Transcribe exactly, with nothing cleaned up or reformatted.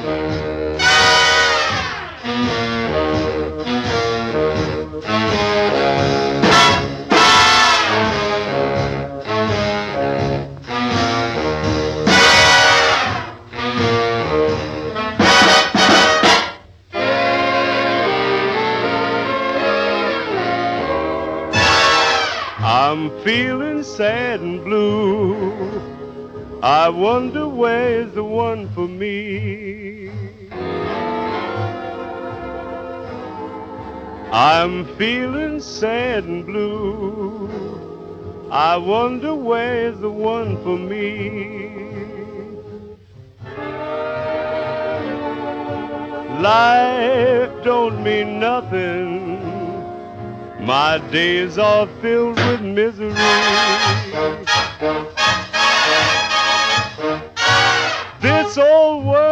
I'm feeling sad and blue. I wonder where's the one for me. I'm feeling sad and blue. I wonder where's the one for me. Life don't mean nothing. My days are filled with misery.